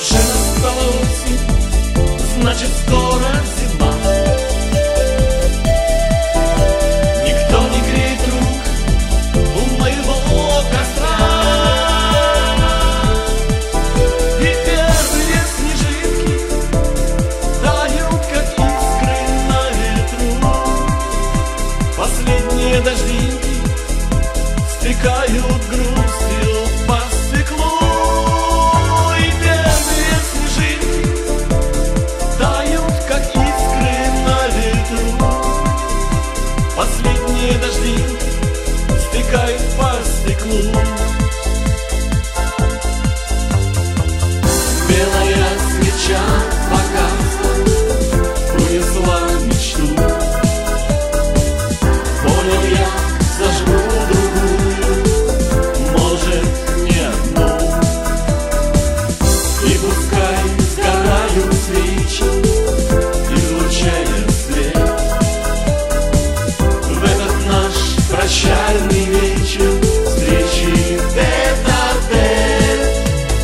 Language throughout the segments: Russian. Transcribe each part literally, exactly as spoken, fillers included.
Уже настала осень, значит скоро зима. Никто не греет рук у моего костра. И первые снежинки тают, как искры на ветру. Последние дождинки стекают грустью по стеклу. Последние дожди стекают по стеклу. Белая свеча погасла, унесла мечту. Понял я, зажгу другую, может, не одну. И пускай сгорают свечи, излучая свет. Прощальный вечер, встречи тет-а-тет.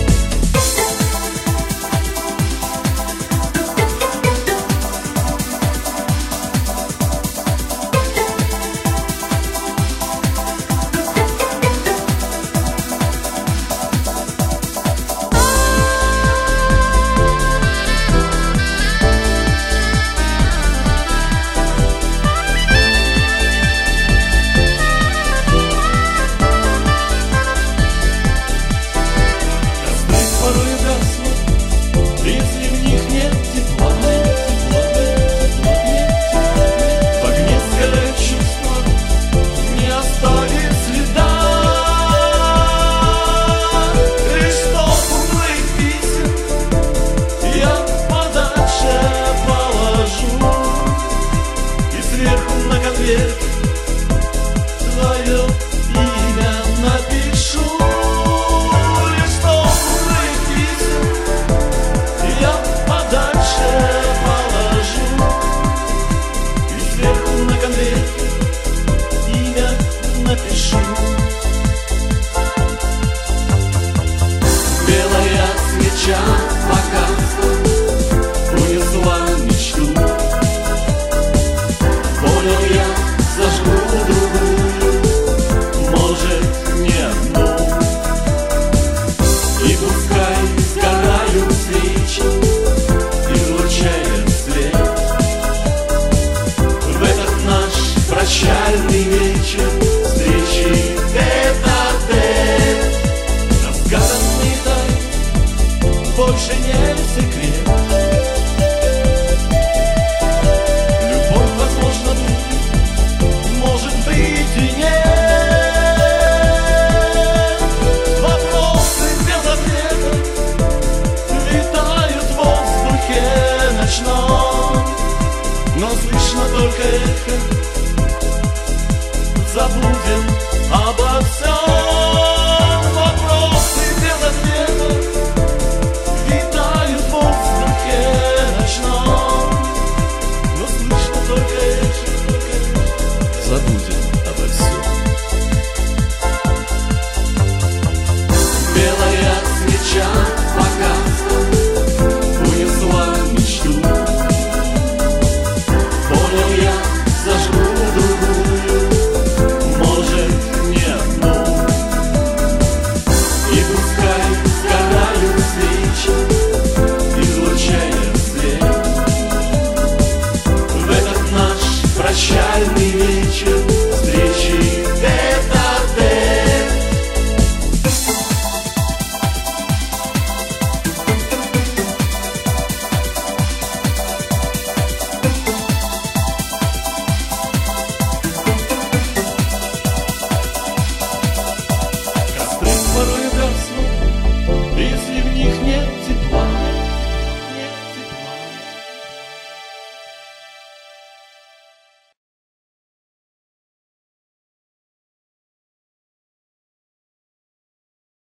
Твое имя напишу. Листок моих писем я подальше положу. И сверху на конверте имя напишу. Белая свеча погасла, унесла мечту. Понял я, зажгу другую, может, не одну. И пускай сгорают свечи, излучая свет. В этот наш прощальный вечер, встречи тет-а-тет. Разгаданный тайны больше не секрет. Любовь, возможно, будет, может быть и нет. Вопросы без ответа витают в воздухе ночном, но слышно только